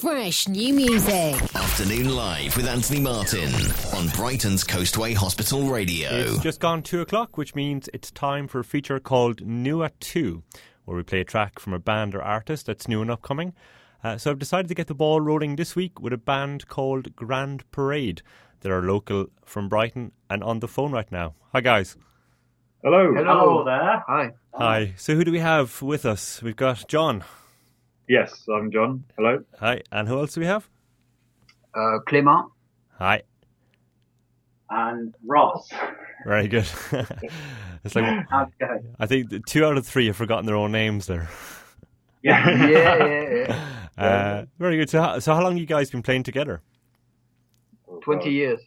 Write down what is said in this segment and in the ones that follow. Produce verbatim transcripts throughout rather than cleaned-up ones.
Fresh new music. Afternoon Live with Anthony Martin on Brighton's Coastway Hospital Radio. It's just gone two o'clock, which means it's time for a feature called New at Two, where we play a track from a band or artist that's new and upcoming. Uh, so I've decided to get the ball rolling this week with a band called Grand Parade. They're local from Brighton and on the phone right now. Hi guys. Hello. Hello there. Hi. Hi. So who do we have with us? We've got John. Yes, I'm John. Hello. Hi. And who else do we have? Uh, Clément. Hi. And Ross. Very good. It's like, Okay. I think the two out of three have forgotten their own names there. Yeah. Yeah, yeah, yeah. Uh, very good. So, how- so how long have you guys been playing together? Twenty years.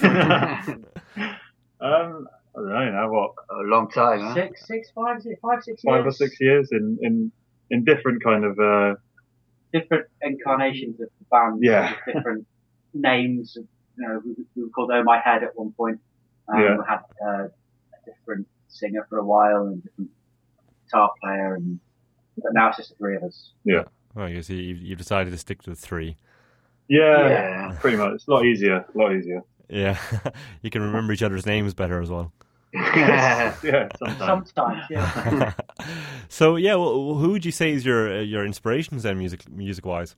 Um, I don't know now. What? A long time, huh? Six, six, five, six, five, six Five years. or six years in in in different kind of. Uh, Different incarnations of the band. Yeah. With different names. You know, we, we were called Oh My Head at one point. Um, Yeah. We had uh, a different singer for a while and a different guitar player, and but now it's just the three of us. yeah. Well, you see, you've, you've decided to stick to the three. yeah. Yeah. Pretty much. It's a lot easier. A lot easier. Yeah, you can remember each other's names better as well. Yeah. Sometimes. Sometimes, yeah. So yeah, well, who would you say is your uh, your inspirations then, music music wise?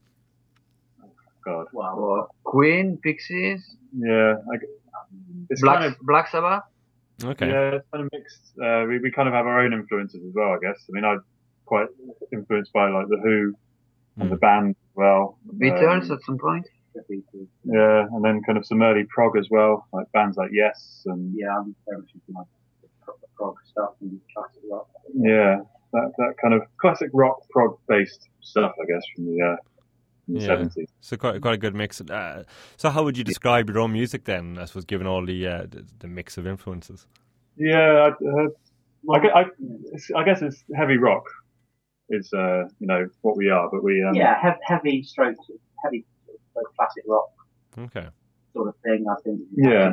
God. Well, Well, Queen, Pixies, Yeah. I, it's Black, kind of. Black Sabbath. Okay. Yeah, it's kind of mixed. Uh, we we kind of have our own influences as well, I guess. I mean, I'm quite influenced by like the Who and Mm. the band as well. Beatles Um, at some point. the Beatles. Yeah, and then kind of some early prog as well, like bands like Yes and Yeah, I'm very much into like the prog stuff and classic rock. yeah, that that kind of classic rock prog based stuff, I guess, from the uh, from the Yeah. seventies. So quite quite a good mix. Uh, so how would you describe your own music then? I suppose, given all the uh, the, the mix of influences. Yeah, I, uh, I, gue- I, it's, I guess it's heavy rock is uh, you know what we are, but we um, Yeah, heavy, heavy strokes, heavy sort of classic rock Okay. sort of thing, I think. yeah.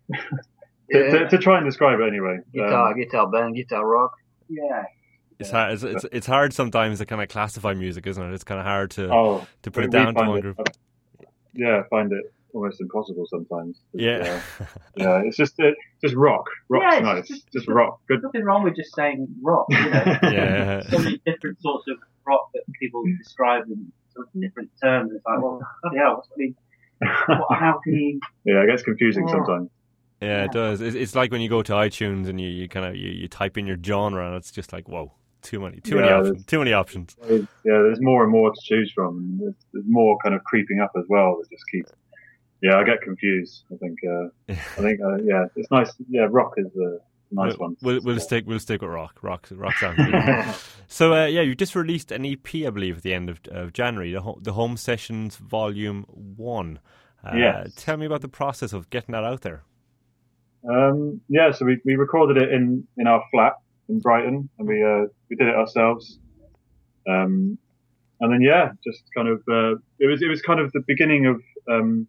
to, Yeah. to, to try and describe it anyway. Guitar, Um, guitar band, guitar rock. Yeah. It's hard. It's, it's it's hard sometimes to kind of classify music, isn't it? It's kind of hard to oh, to put we- it down we to find one it- group. Yeah, I find it almost impossible sometimes. It's, Yeah. uh, yeah, it's just uh, just rock. Rock's Yeah, it's nice. just- Just, rock. Good. Nothing wrong with just saying rock, you know. Yeah. So many different sorts of rock that people describe in sort of different terms. It's like, well, bloody hell, what's the, what, how can you... Yeah, it gets confusing Oh. sometimes. Yeah, it does. It's, it's like when you go to iTunes and you, you kind of you, you type in your genre, and it's just like, whoa, too many, too many Yeah, options, there's- too many options. There's- yeah, there's more and more to choose from. And there's, there's more kind of creeping up as well that just keeps. Yeah, I get confused. I think. Uh, I think. Uh, yeah, it's nice. Yeah, rock is a nice we'll, one. We'll, we'll stick we'll stick with rock. Rock rock sounds good. So uh, yeah, you just released an E P, I believe, at the end of, of January, the, Ho- the Home Sessions Volume One. Uh, Yes. Tell me about the process of getting that out there. Um, yeah, so we, we recorded it in, in our flat in Brighton, and we uh, we did it ourselves. Um, and then yeah, just kind of uh, it was it was kind of the beginning of um,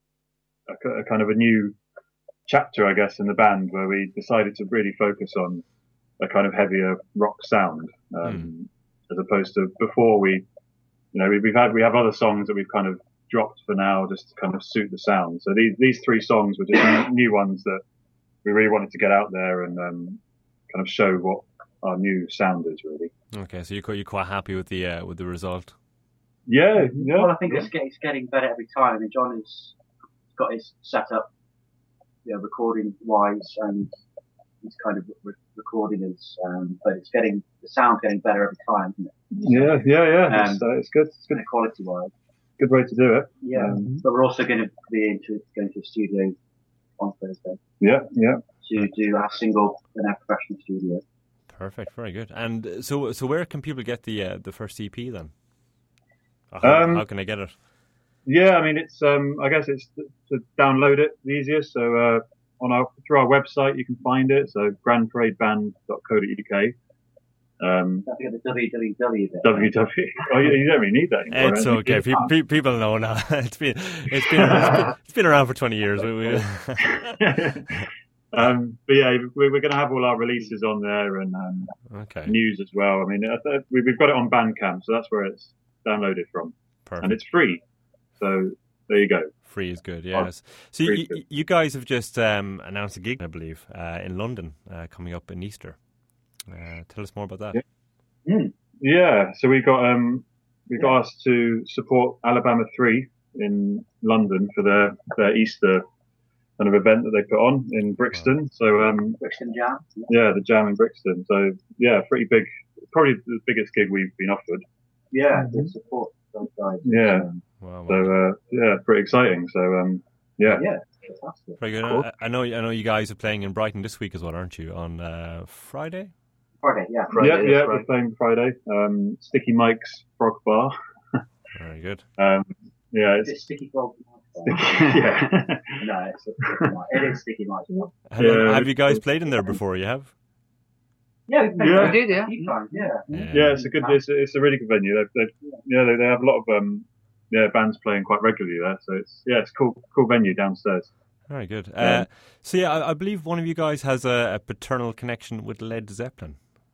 a, ki- a kind of a new chapter, I guess, in the band where we decided to really focus on a kind of heavier rock sound, um, as opposed to before we, you know, we, we've had we have other songs that we've kind of dropped for now just to kind of suit the sound. So these these three songs were just new, new ones that we really wanted to get out there and um, kind of show what our new sound is really. Okay, so you're quite, you're quite happy with the uh, with the result. Yeah, yeah. Well, I think it's, get, it's getting better every time. I mean, John has got his setup, you know, recording-wise, and he's kind of re- recording us, um, but it's getting, the sound's getting better every time, isn't it? Yeah, yeah, yeah. Um, it's, uh, it's good. It's good. Quality-wise. Good way to do it. Yeah. Um, But we're also going to be into going to a studio on Thursday yeah, yeah. to do our single in our professional studio. Perfect, very good. And uh, so so where can people get the uh, the first E P then? Or How, Um, how can they get it? Yeah, I mean, it's um, I guess it's to, to download it the easiest. So uh, on our through our website you can find it. So grand parade band dot co dot uk. Um, Don't forget the W W W bit. W W. Oh, you, you don't really need that anymore. It's right? okay. Pe- pe- people know now. it's been it's been it's been, it's been around for twenty years. We, we, um, but yeah, we're, we're going to have all our releases on there and um, okay, news as well. I mean, I th- we- we've got it on Bandcamp, so that's where it's downloaded from, perfect. and it's free. So there you go. Free is good, yes. So you, you guys have just um, announced a gig, I believe, uh, in London uh, coming up in Easter. Uh, tell us more about that. Yeah, mm. yeah. So we got um, we got yeah. asked to support Alabama three in London for their their Easter kind of event that they put on in Brixton. Oh. So um, Brixton Jam. Yeah, the Jam in Brixton. So yeah, pretty big. Probably the biggest gig we've been offered. Yeah, mm-hmm. good support those guys. Yeah. Um, wow, wow. So uh, yeah, pretty exciting. So um, yeah. Yeah. Fantastic. Very good. Cool. I, I know. I know you guys are playing in Brighton this week as well, aren't you? On uh, Friday. Friday, yeah. Friday, yeah, yeah. Friday. We're playing Friday. Um, Sticky Mike's Frog Bar. Very good. Um, yeah, it's, it's Sticky Frog. yeah. No, it's Sticky Mike. It is Sticky Mike. Have, yeah. have you guys played in there before? You have. Yeah, we played yeah. We did, yeah. yeah. Yeah. Yeah. Yeah, it's a good. It's a, it's a really good venue. They've, they've, yeah, they, they have a lot of um, yeah, bands playing quite regularly there. So it's yeah, it's a cool, cool venue downstairs. Very good. Uh, so yeah, I, I believe one of you guys has a, a paternal connection with Led Zeppelin.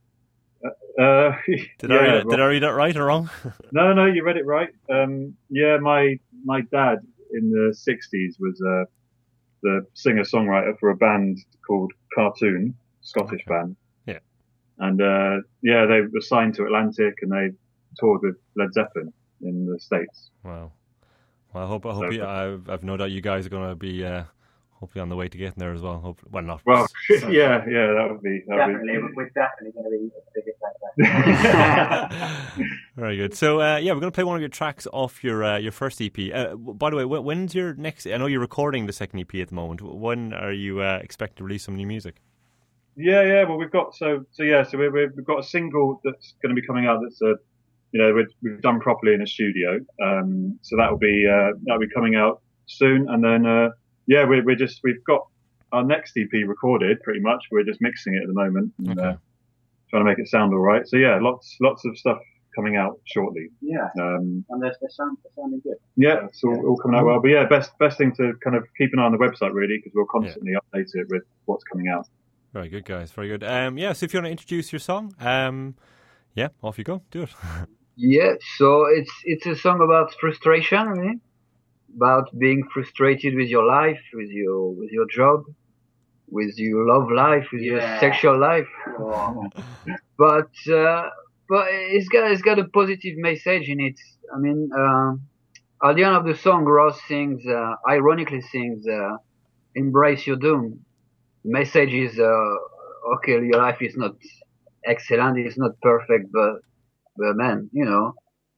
Uh, did, yeah, I read, yeah, did I read it right or wrong? no, no, you read it right. Um, yeah, my my dad in the sixties was uh, the singer-songwriter for a band called Cartoon, Scottish okay. band. Yeah. And uh, yeah, they were signed to Atlantic and they toured with Led Zeppelin in the States. Wow. Well, I hope I hope so, you, I've, I've no doubt you guys are going to be uh, hopefully on the way to getting there as well. Hope, well, not. Well, yeah, yeah, that would be that definitely. Would be, we're definitely going to be as big as that. Very good. So uh, yeah, we're going to play one of your tracks off your uh, your first E P. Uh, by the way, when's your next? I know you're recording the second E P at the moment. When are you uh, expecting to release some new music? Yeah, yeah. Well, we've got so so yeah. So we, we've got a single that's going to be coming out. That's a you know we've, we've done properly in a studio. Um, so that will be uh, that'll be coming out soon. And then uh, yeah, we're we're just we've got our next E P recorded pretty much. We're just mixing it at the moment and okay. uh, trying to make it sound all right. So yeah, lots lots of stuff coming out shortly. Yeah, um, and they're, they're, sound, they're sounding good. Yeah, it's all, all coming out well. But yeah, best best thing to kind of keep an eye on the website really because we'll constantly yeah. update it with what's coming out. Very good, guys. Very good. Um, yeah, so if you want to introduce your song, um, yeah, off you go. Do it. Yeah, so it's it's a song about frustration, really, about being frustrated with your life, with your with your job, with your love life, with yeah. your sexual life. Oh. but uh, but it's got it's got a positive message in it. I mean, uh, at the end of the song, Ross sings, uh, ironically sings, uh, "Embrace your doom." The message is, uh, okay, your life is not excellent, it's not perfect, but but man, you know,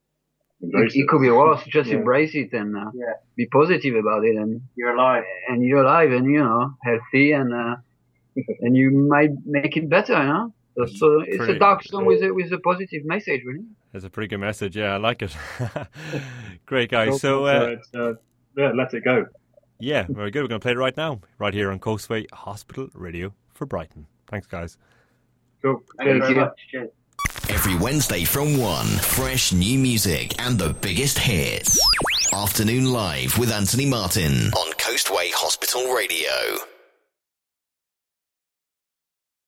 it, it could be worse. Just yeah. embrace it and uh, yeah. be positive about it, and you're alive, and you're alive, and you know, healthy, and uh, and you might make it better, you know. So, so it's pretty, a dark song with a with a positive message, really. It's a pretty good message. Yeah, I like it. Great, guys. So uh, uh, yeah, let it go. Yeah, very good. We're going to play it right now, right here on Coastway Hospital Radio for Brighton. Thanks, guys. Cool. Thank you very much. Cheers. Every Wednesday from one, fresh new music and the biggest hits. Afternoon Live with Anthony Martin on Coastway Hospital Radio.